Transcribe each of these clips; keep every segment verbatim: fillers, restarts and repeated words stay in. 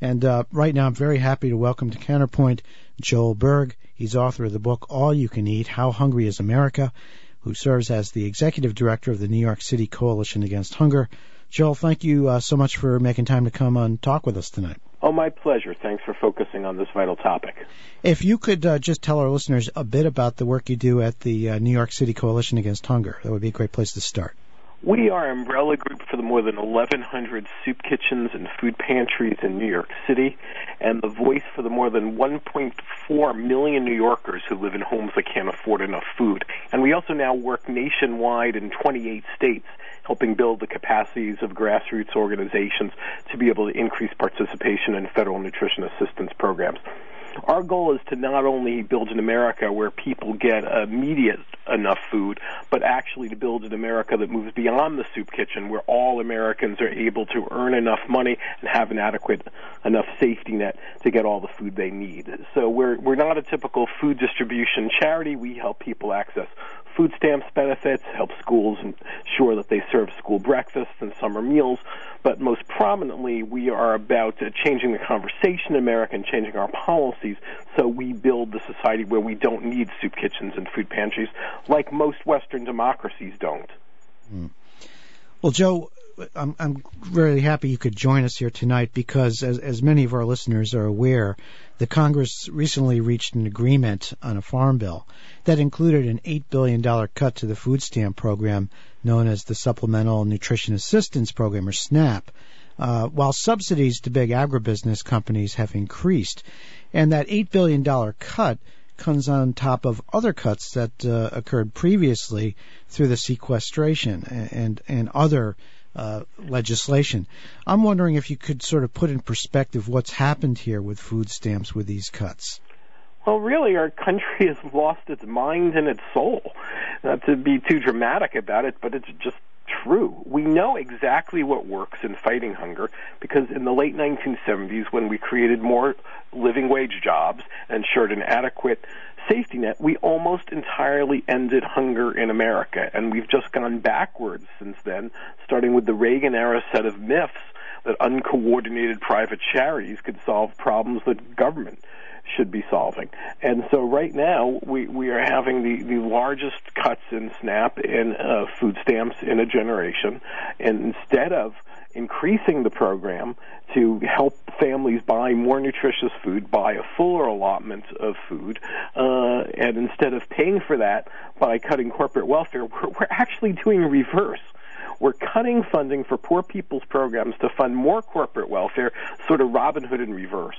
And uh, right now I'm very happy to welcome to Counterpoint Joel Berg. He's author of the book All You Can Eat, How Hungry is America, who serves as the executive director of the New York City Coalition Against Hunger. Joel, thank you uh, so much for making time to come on and talk with us tonight. Oh, my pleasure. Thanks for focusing on this vital topic. If you could uh, just tell our listeners a bit about the work you do at the uh, New York City Coalition Against Hunger, that would be a great place to start. We are an umbrella group for the more than eleven hundred soup kitchens and food pantries in New York City, and the voice for the more than one point four million New Yorkers who live in homes that can't afford enough food. And we also now work nationwide in twenty-eight states, helping build the capacities of grassroots organizations to be able to increase participation in federal nutrition assistance programs. Our goal is to not only build an America where people get immediate enough food, but actually to build an America that moves beyond the soup kitchen, where all Americans are able to earn enough money and have an adequate enough safety net to get all the food they need. So we're we're not a typical food distribution charity. We help people access food stamps benefits, help schools ensure that they serve school breakfasts and summer meals, but most prominently, we are about uh, changing the conversation in America and changing our policies so we build the society where we don't need soup kitchens and food pantries like most Western democracies don't. Mm. Well, Joe, I'm, I'm really happy you could join us here tonight because, as, as many of our listeners are aware, the Congress recently reached an agreement on a farm bill that included an eight billion dollars cut to the food stamp program known as the Supplemental Nutrition Assistance Program, or SNAP, uh, while subsidies to big agribusiness companies have increased. And that eight billion dollars cut comes on top of other cuts that uh, occurred previously through the sequestration and, and other Uh, legislation. I'm wondering if you could sort of put in perspective what's happened here with food stamps with these cuts. Well, really, our country has lost its mind and its soul. Not to be too dramatic about it, but it's just true. We know exactly what works in fighting hunger because in the late nineteen seventies, when we created more living wage jobs and ensured an adequate safety net, we almost entirely ended hunger in America, and we've just gone backwards since then, starting with the Reagan-era set of myths that uncoordinated private charities could solve problems that government should be solving. And so right now, we, we are having the, the largest cuts in SNAP and uh, food stamps in a generation, and instead of increasing the program to help families buy more nutritious food, buy a fuller allotment of food, uh, and instead of paying for that by cutting corporate welfare, we're, we're actually doing reverse. We're cutting funding for poor people's programs to fund more corporate welfare, sort of Robin Hood in reverse.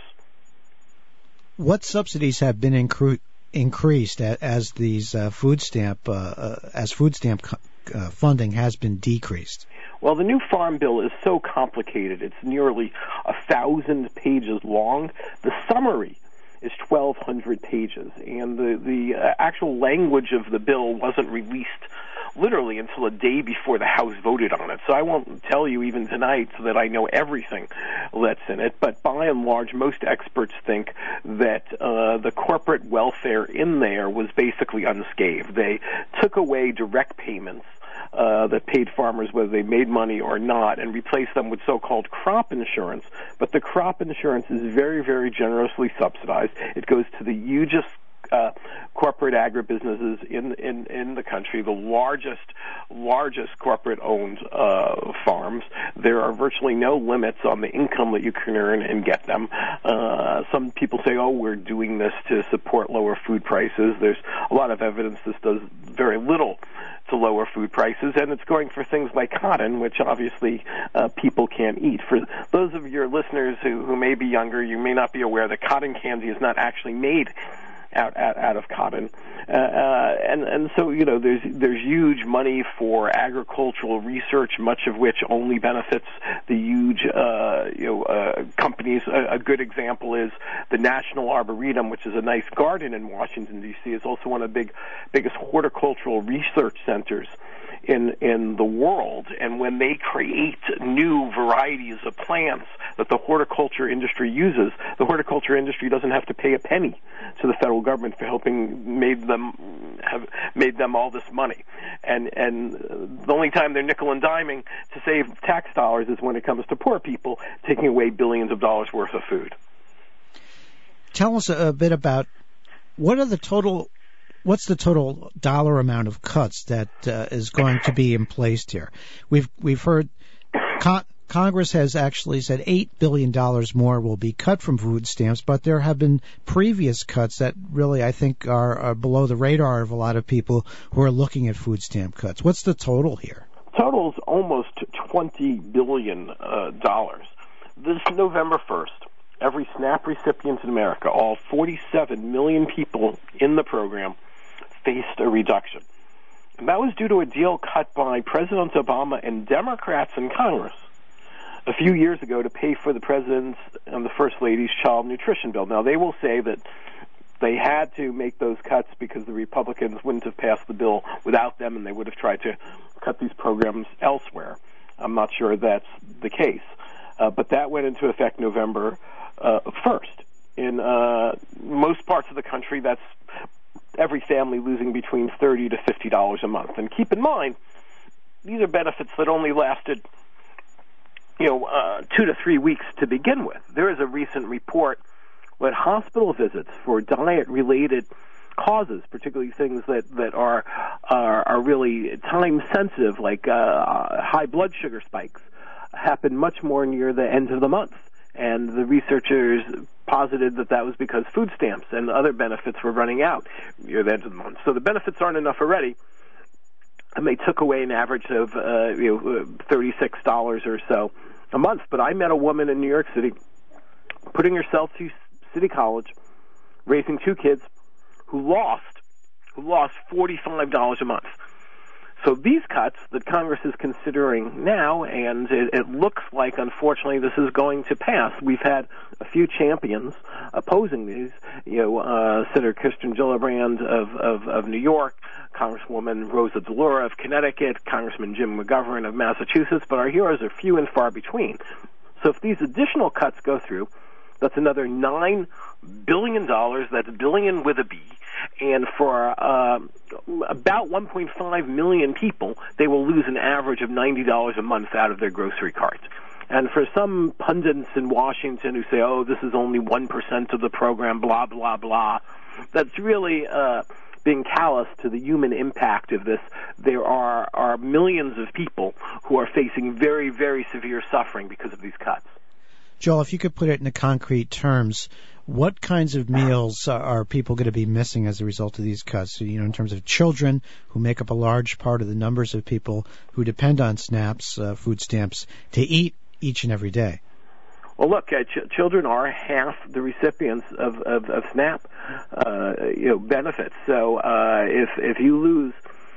What subsidies have been incre- increased as these uh, food stamp uh, uh, as food stamp uh, funding has been decreased? Well, the new farm bill is so complicated. It's nearly a thousand pages long. The summary is twelve hundred pages, and the, the uh, actual language of the bill wasn't released literally until a day before the House voted on it. So I won't tell you even tonight so that I know everything that's in it, but by and large, most experts think that uh, the corporate welfare in there was basically unscathed. They took away direct payments Uh, that paid farmers whether they made money or not, and replace them with so-called crop insurance. But the crop insurance is very, very generously subsidized. It goes to the hugest uh, corporate agribusinesses in, in, in the country, the largest, largest corporate-owned uh, farms. There are virtually no limits on the income that you can earn and get them. Uh, some people say, oh, we're doing this to support lower food prices. There's a lot of evidence this does very little to lower food prices, and it's going for things like cotton, which obviously uh, people can't eat. For those of your listeners who, who may be younger, you may not be aware that cotton candy is not actually made out out, out of cotton, uh, uh, and and so you know there's there's huge money for agricultural research, much of which only benefits the huge uh, you know uh, companies. A, a good example is the National Arboretum, which is a nice garden in Washington D C. It's also one of the big biggest horticultural research centers in in the world, and when they create new varieties of plants that the horticulture industry uses, the horticulture industry doesn't have to pay a penny to the federal government for helping made them have made them all this money. And and the only time they're nickel and diming to save tax dollars is when it comes to poor people, taking away billions of dollars worth of food. Tell us a, a bit about what are the total What's the total dollar amount of cuts that uh, is going to be in place here? We've we've heard con- Congress has actually said eight billion dollars more will be cut from food stamps, but there have been previous cuts that really I think are, are below the radar of a lot of people who are looking at food stamp cuts. What's the total here? Total is almost twenty billion dollars. Uh, this November first, every SNAP recipient in America, all forty-seven million people in the program, faced a reduction. And that was due to a deal cut by President Obama and Democrats in Congress a few years ago to pay for the President's and the First Lady's child nutrition bill. Now, they will say that they had to make those cuts because the Republicans wouldn't have passed the bill without them, and they would have tried to cut these programs elsewhere. I'm not sure that's the case. Uh, but that went into effect November uh, first. In uh, most parts of the country, that's every family losing between thirty to fifty dollars a month. And keep in mind, these are benefits that only lasted, you know, uh, two to three weeks to begin with. There is a recent report that hospital visits for diet-related causes, particularly things that that are are, are really time-sensitive, like uh, high blood sugar spikes, happen much more near the end of the month. And the researchers posited that that was because food stamps and other benefits were running out near the end of the month. So the benefits aren't enough already, and they took away an average of uh, you know, thirty-six dollars or so a month. But I met a woman in New York City putting herself through City College, raising two kids, who lost who lost forty-five dollars a month. So these cuts that Congress is considering now, and it, it looks like, unfortunately, this is going to pass. We've had a few champions opposing these. You know, uh, Senator Kirsten Gillibrand of, of, of New York, Congresswoman Rosa DeLauro of Connecticut, Congressman Jim McGovern of Massachusetts, but our heroes are few and far between. So if these additional cuts go through, that's another nine billion dollars. That's billion with a B. And for uh, about one point five million people, they will lose an average of ninety dollars a month out of their grocery carts. And for some pundits in Washington who say, oh, this is only one percent of the program, blah, blah, blah, that's really uh, being callous to the human impact of this. There are, are millions of people who are facing very, very severe suffering because of these cuts. Joel, if you could put it into concrete terms, what kinds of meals are people going to be missing as a result of these cuts? So, you know, in terms of children, who make up a large part of the numbers of people who depend on SNAPs, uh, food stamps, to eat each and every day. Well, look, uh, ch- children are half the recipients of, of, of SNAP, uh, you know, benefits. So uh, if if you lose,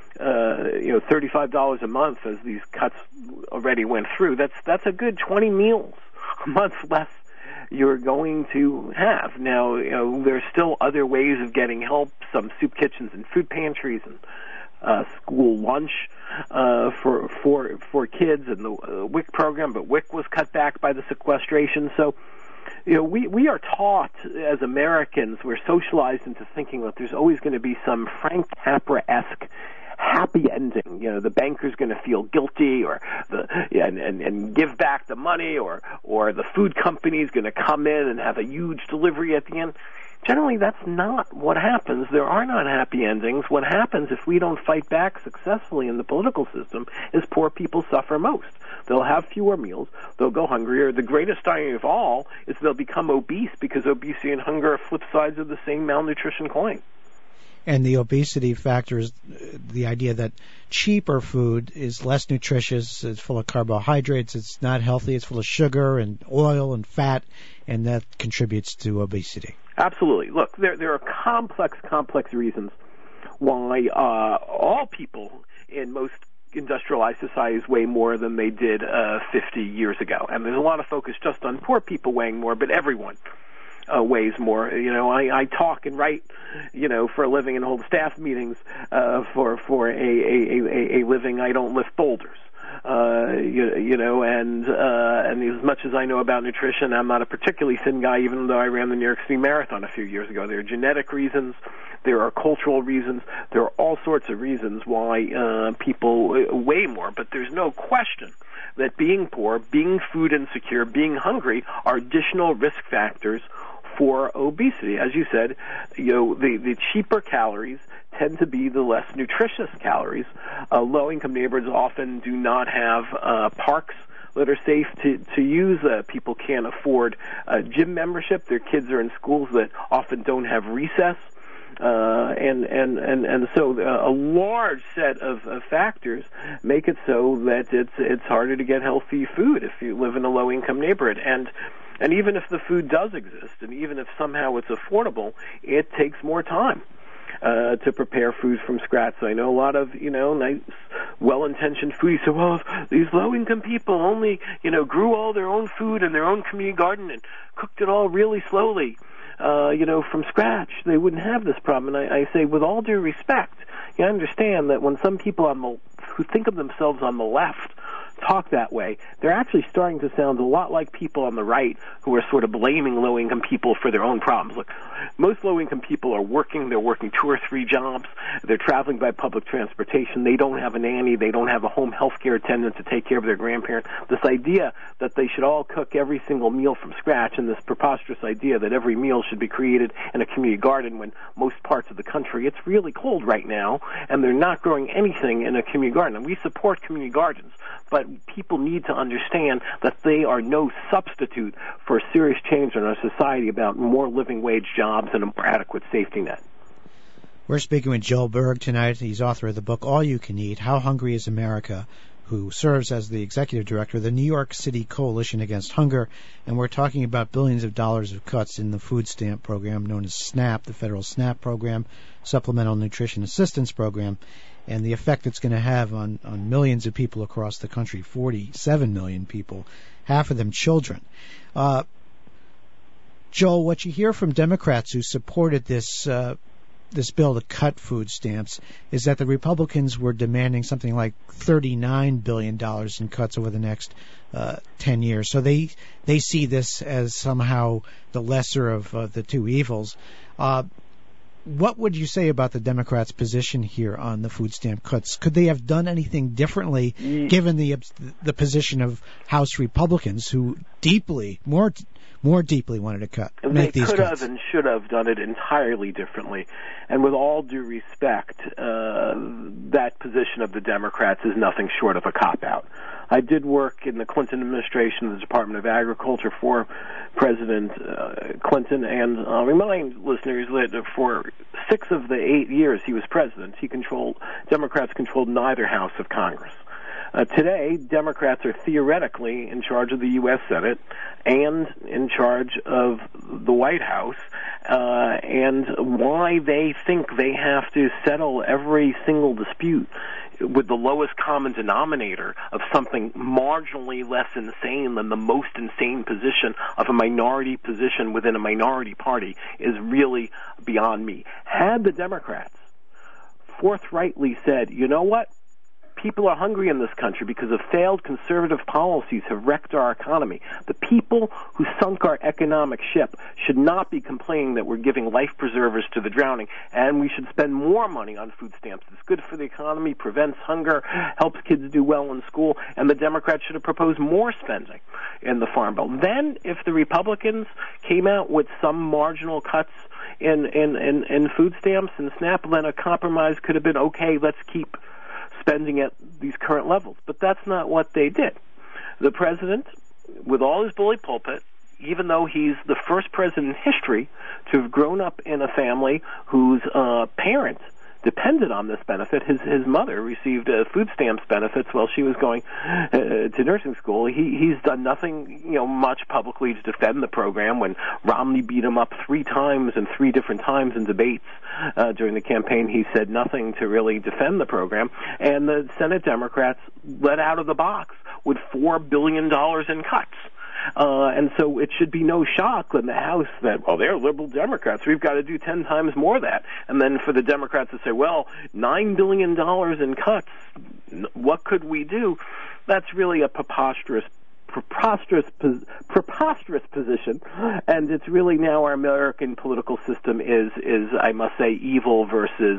uh, you know, thirty-five dollars a month, as these cuts already went through, that's that's a good twenty meals a month less you're going to have. Now, you know, there's still other ways of getting help, some soup kitchens and food pantries and uh, school lunch uh, for for for kids and the uh, W I C program, but W I C was cut back by the sequestration. So, you know, we, we are taught as Americans, we're socialized into thinking that there's always going to be some Frank Capra-esque happy ending. You know, the banker's going to feel guilty, or the and, and and give back the money, or or the food company's going to come in and have a huge delivery at the end. Generally, that's not what happens. There are not happy endings. What happens if we don't fight back successfully in the political system is poor people suffer most. They'll have fewer meals. They'll go hungrier. The greatest irony of all is they'll become obese, because obesity and hunger are flip sides of the same malnutrition coin. And the obesity factor is the idea that cheaper food is less nutritious, it's full of carbohydrates, it's not healthy, it's full of sugar and oil and fat, and that contributes to obesity. Absolutely. Look, there there are complex, complex reasons why uh, all people in most industrialized societies weigh more than they did uh, fifty years ago. And there's a lot of focus just on poor people weighing more, but everyone uh, weighs more. You know, I, I talk and write, you know, for a living and hold staff meetings uh, for for a, a, a, a living. I don't lift boulders. Uh, you, you know, and uh, and as much as I know about nutrition, I'm not a particularly thin guy, even though I ran the New York City Marathon a few years ago. There are genetic reasons, there are cultural reasons, there are all sorts of reasons why uh, people weigh more. But there's no question that being poor, being food insecure, being hungry are additional risk factors for obesity. As you said, you know, the, the cheaper calories tend to be the less nutritious calories. Uh, low-income neighborhoods often do not have uh, parks that are safe to, to use. Uh, people can't afford uh, gym membership. Their kids are in schools that often don't have recess. Uh, and, and, and, and so uh, a large set of, of factors make it so that it's, it's harder to get healthy food if you live in a low-income neighborhood. And And even if the food does exist, and even if somehow it's affordable, it takes more time uh, to prepare food from scratch. So I know a lot of, you know, nice, well-intentioned foodies say, well, if these low-income people only, you know, grew all their own food in their own community garden and cooked it all really slowly, uh, you know, from scratch, they wouldn't have this problem. And I, I say, with all due respect, you understand that when some people on the, who think of themselves on the left talk that way, they're actually starting to sound a lot like people on the right who are sort of blaming low-income people for their own problems. Look, most low-income people are working. They're working two or three jobs. They're traveling by public transportation. They don't have a nanny. They don't have a home health care attendant to take care of their grandparents. This idea that they should all cook every single meal from scratch, and this preposterous idea that every meal should be created in a community garden when most parts of the country, it's really cold right now, and they're not growing anything in a community garden. And we support community gardens, but people need to understand that they are no substitute for a serious change in our society about more living wage jobs and a more adequate safety net. We're speaking with Joel Berg tonight. He's author of the book All You Can Eat, How Hungry is America, who serves as the executive director of the New York City Coalition Against Hunger. And we're talking about billions of dollars of cuts in the food stamp program known as SNAP, the federal SNAP program, Supplemental Nutrition Assistance Program, and the effect it's going to have on, on millions of people across the country, forty-seven million people, half of them children. Uh, Joel, what you hear from Democrats who supported this uh, this bill to cut food stamps is that the Republicans were demanding something like thirty-nine billion dollars in cuts over the next uh, ten years. So they they see this as somehow the lesser of uh, the two evils. Uh, What would you say about the Democrats' position here on the food stamp cuts? Could they have done anything differently, mm. given the the position of House Republicans, who deeply, more more deeply wanted to cut? Make they these could cuts? have and should have done it entirely differently. And with all due respect, uh, that position of the Democrats is nothing short of a cop-out. I did work in the Clinton administration, the Department of Agriculture, for President uh, Clinton, and I'll remind listeners that for six of the eight years he was president, he controlled, Democrats controlled neither house of Congress. Uh, today, Democrats are theoretically in charge of the U S Senate and in charge of the White House, uh, and why they think they have to settle every single dispute with the lowest common denominator of something marginally less insane than the most insane position of a minority position within a minority party is really beyond me. Had the Democrats forthrightly said, you know what? People are hungry in this country because of failed conservative policies have wrecked our economy. The people who sunk our economic ship should not be complaining that we're giving life preservers to the drowning, and we should spend more money on food stamps. It's good for the economy, prevents hunger, helps kids do well in school, and the Democrats should have proposed more spending in the Farm Bill. Then, if the Republicans came out with some marginal cuts in, in, in, in food stamps and SNAP, then a compromise could have been, okay, let's keep spending at these current levels. But that's not what they did. The president, with all his bully pulpit, even though he's the first president in history to have grown up in a family whose uh, parent depended on this benefit, his his mother received uh, food stamps benefits while she was going uh, to nursing school. He he's done nothing, you know, much publicly to defend the program. When Romney beat him up three times and three different times in debates uh, during the campaign, he said nothing to really defend the program. And the Senate Democrats let out of the box with four billion dollars in cuts. Uh, and so it should be no shock in the House that, well, they're liberal Democrats. We've got to do ten times more of that. And then for the Democrats to say, well, nine billion dollars in cuts, what could we do? That's really a preposterous preposterous preposterous position, and it's really now our American political system is is I must say evil versus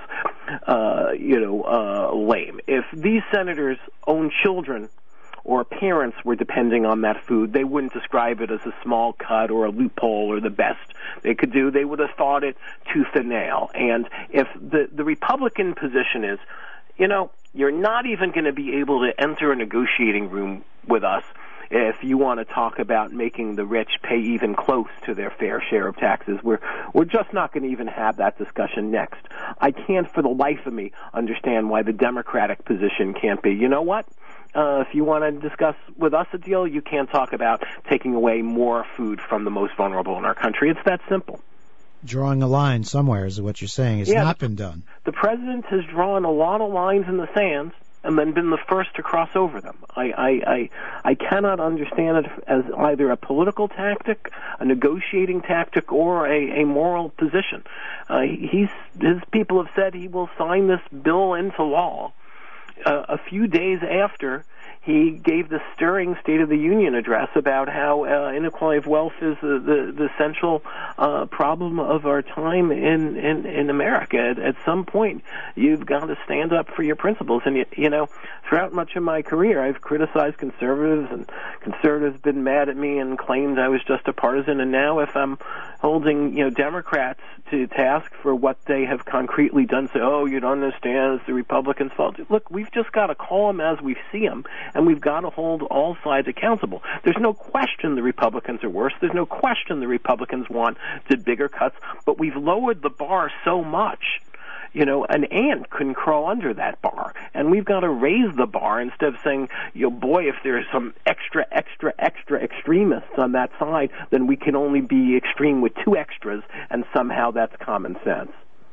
uh, you know uh, lame. If these senators' own children or parents were depending on that food, they wouldn't describe it as a small cut or a loophole or the best they could do. They would have thought it tooth and nail. And if the the Republican position is, you know, you're not even going to be able to enter a negotiating room with us if you want to talk about making the rich pay even close to their fair share of taxes. We're we're just not going to even have that discussion next. I can't for the life of me understand why the Democratic position can't be, you know what? Uh, if you want to discuss with us a deal, you can't talk about taking away more food from the most vulnerable in our country. It's that simple. Drawing a line somewhere is what you're saying has yeah, not been done. The president has drawn a lot of lines in the sand and then been the first to cross over them. I, I, I, I cannot understand it as either a political tactic, a negotiating tactic, or a, a moral position. Uh, he's, his people have said he will sign this bill into law uh, a few days after he gave the stirring State of the Union address about how uh, inequality of wealth is the, the, the central uh, problem of our time in, in, in America. At, at some point, you've got to stand up for your principles. And, you, you know, throughout much of my career, I've criticized conservatives, and conservatives have been mad at me and claimed I was just a partisan. And now if I'm holding, you know, Democrats to task for what they have concretely done, say, oh, you don't understand, it's the Republicans' fault. Look, we've just got to call them as we see them, and we've got to hold all sides accountable. There's no question the Republicans are worse. There's no question the Republicans want the bigger cuts, but we've lowered the bar so much. You know, an ant couldn't crawl under that bar, and we've got to raise the bar instead of saying, you know, boy, if there's some extra, extra, extra extremists on that side, then we can only be extreme with two extras, and somehow that's common sense.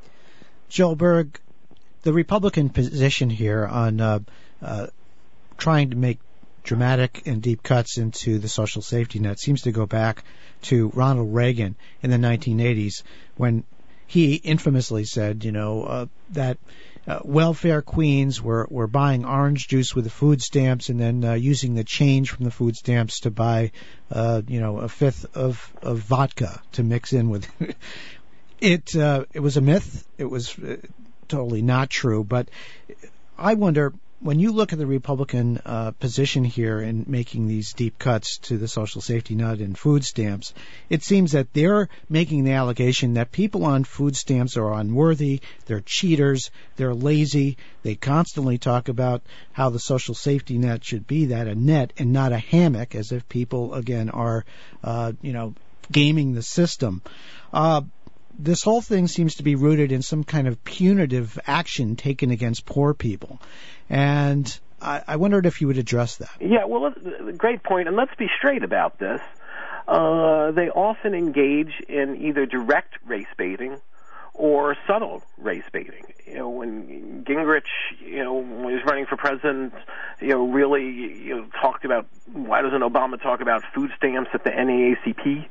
Joel Berg, the Republican position here on uh, uh, trying to make dramatic and deep cuts into the social safety net seems to go back to Ronald Reagan in the nineteen eighties, when he infamously said, you know, uh, that uh, welfare queens were, were buying orange juice with the food stamps and then uh, using the change from the food stamps to buy, uh, you know, a fifth of, of vodka to mix in with. it uh, it was a myth. It was uh, totally not true. But I wonder, when you look at the Republican uh, position here in making these deep cuts to the social safety net and food stamps, it seems that they're making the allegation that people on food stamps are unworthy, they're cheaters, they're lazy. They constantly talk about how the social safety net should be that, a net and not a hammock, as if people, again, are, uh, you know, gaming the system. Uh, this whole thing seems to be rooted in some kind of punitive action taken against poor people. And I, I wondered if you would address that. Yeah, well, great point. And let's be straight about this. Uh, they often engage in either direct race baiting or subtle race baiting. You know, when Gingrich, you know, when he was running for president, you know, really you know, talked about, why doesn't Obama talk about food stamps at the N double A C P?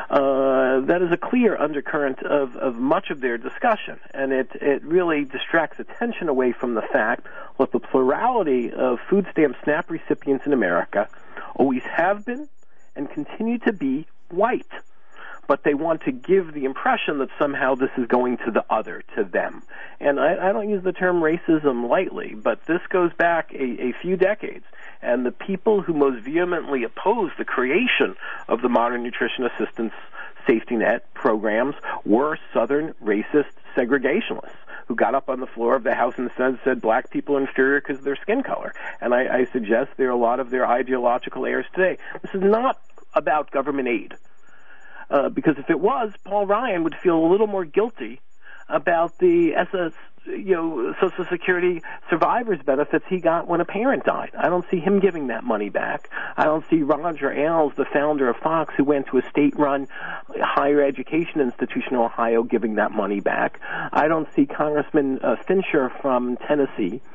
Uh, that is a clear undercurrent of, of much of their discussion, and it, it really distracts attention away from the fact that the plurality of food stamp SNAP recipients in America always have been and continue to be white. But they want to give the impression that somehow this is going to the other, to them. And I, I don't use the term racism lightly, but this goes back a, a few decades. And the people who most vehemently oppose the creation of the modern nutrition assistance safety net programs were Southern racist segregationists who got up on the floor of the House and said, said black people are inferior because of their skin color. And I, I suggest there are a lot of their ideological errors today. This is not about government aid. Uh, because if it was, Paul Ryan would feel a little more guilty about the S S, you know, Social Security survivors benefits he got when a parent died. I don't see him giving that money back. I don't see Roger Ailes, the founder of Fox, who went to a state-run higher education institution in Ohio, giving that money back. I don't see Congressman uh, Fincher from Tennessee,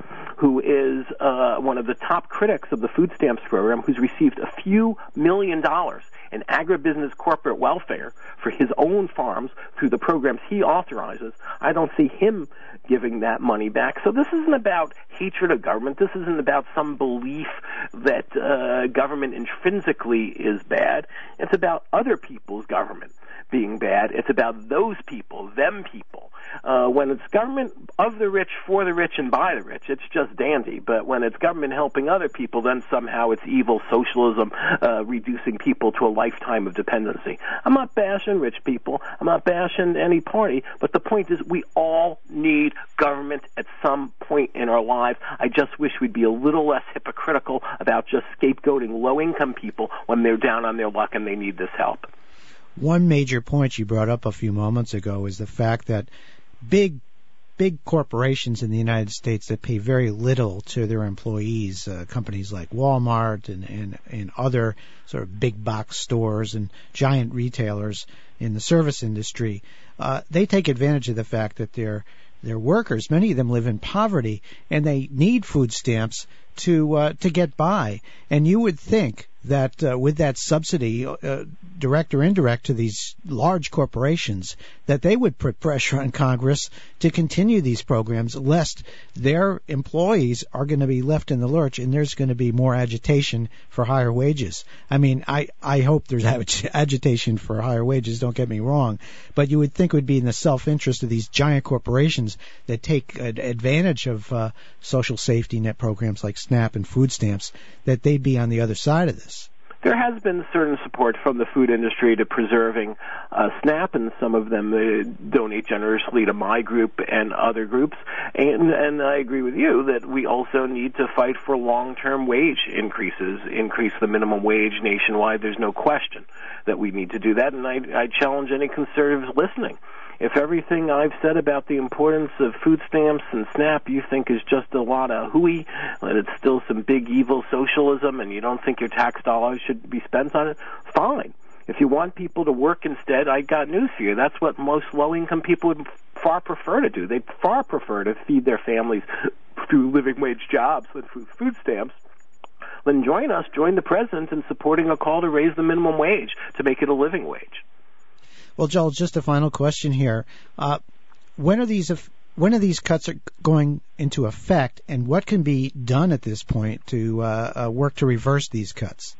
who is uh, one of the top critics of the food stamps program, who's received a few million dollars in agribusiness corporate welfare for his own farms through the programs he authorizes, I don't see him giving that money back. So this isn't about hatred of government. This isn't about some belief that uh, government intrinsically is bad. It's about other people's government being bad. It's about those people, them people. Uh, when it's government of the rich, for the rich, and by the rich, it's just dandy. But when it's government helping other people, then somehow it's evil socialism, uh, reducing people to a lifetime of dependency. I'm not bashing rich people. I'm not bashing any party. But the point is, we all need government at some point in our lives. I just wish we'd be a little less hypocritical about just scapegoating low-income people when they're down on their luck and they need this help. One major point you brought up a few moments ago is the fact that big big corporations in the United States that pay very little to their employees, uh, companies like Walmart and, and, and other sort of big box stores and giant retailers in the service industry, uh, they take advantage of the fact that their their workers, many of them live in poverty, and they need food stamps to uh, to get by. And you would think that uh, with that subsidy, uh, direct or indirect, to these large corporations, that they would put pressure on Congress to continue these programs, lest their employees are going to be left in the lurch and there's going to be more agitation for higher wages. I mean, I, I hope there's ag- agitation for higher wages, don't get me wrong, but you would think it would be in the self-interest of these giant corporations that take uh, advantage of uh, social safety net programs like SNAP and food stamps, that they'd be on the other side of this. There has been certain support from the food industry to preserving uh, SNAP, and some of them uh, donate generously to my group and other groups. And, and I agree with you that we also need to fight for long-term wage increases, increase the minimum wage nationwide. There's no question that we need to do that, and I, I challenge any conservatives listening. If everything I've said about the importance of food stamps and SNAP you think is just a lot of hooey, that it's still some big evil socialism and you don't think your tax dollars should be spent on it, fine. If you want people to work instead, I got news for you. That's what most low-income people would far prefer to do. They'd far prefer to feed their families through living wage jobs than through food stamps. Then join us, join the president in supporting a call to raise the minimum wage to make it a living wage. Well, Joel, just a final question here. Uh, when are these when are these cuts are going into effect, and what can be done at this point to uh, uh, work to reverse these cuts?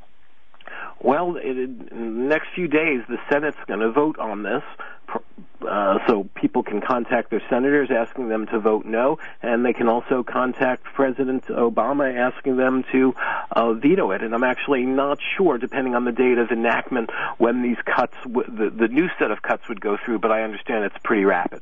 Well, it, in the next few days, the Senate's going to vote on this, uh, so people can contact their senators asking them to vote no, and they can also contact President Obama asking them to uh, veto it. And I'm actually not sure, depending on the date of enactment, when these cuts, w- the, the new set of cuts would go through, but I understand it's pretty rapid.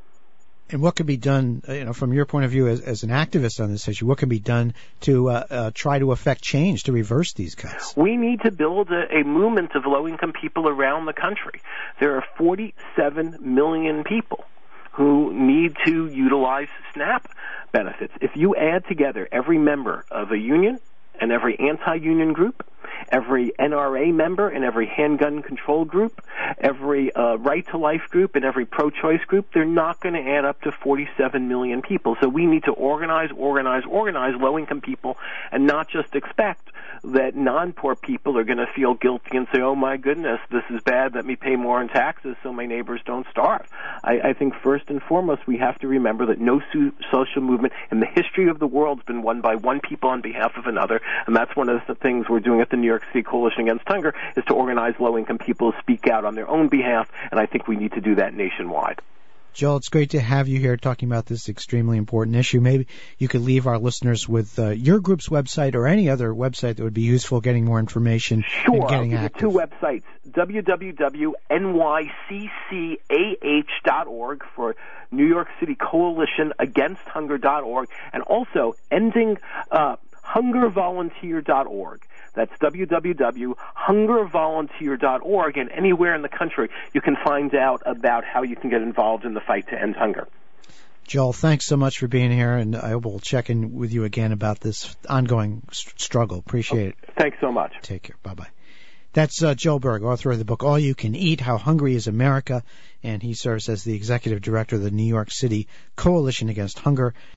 And what can be done, you know, from your point of view as, as an activist on this issue, what can be done to uh, uh, try to affect change, to reverse these cuts? We need to build a, a movement of low-income people around the country. There are forty-seven million people who need to utilize SNAP benefits. If you add together every member of a union and every anti-union group, every N R A member and every handgun control group, every uh, Right to Life group and every pro-choice group, they're not going to add up to forty-seven million people. So we need to organize, organize, organize low-income people and not just expect that non-poor people are going to feel guilty and say, oh, my goodness, this is bad, let me pay more in taxes so my neighbors don't starve. I, I think first and foremost we have to remember that no su- social movement in the history of the world has been won by one people on behalf of another, and that's one of the things we're doing at the New York City Coalition Against Hunger, is to organize low-income people to speak out on their own behalf, and I think we need to do that nationwide. Joel, it's great to have you here talking about this extremely important issue. Maybe you could leave our listeners with uh, your group's website or any other website that would be useful getting more information sure, and getting I'll give active. You two websites, w w w dot n y c c a h dot org for New York City Coalition Against Hunger dot org, and also ending uh, hunger volunteer dot org. That's w w w dot hunger volunteer dot org, and anywhere in the country you can find out about how you can get involved in the fight to end hunger. Joel, thanks so much for being here, and I will check in with you again about this ongoing st- struggle. Appreciate okay. it. Thanks so much. Take care. Bye-bye. That's uh, Joel Berg, author of the book All You Can Eat, How Hungry is America, and he serves as the executive director of the New York City Coalition Against Hunger.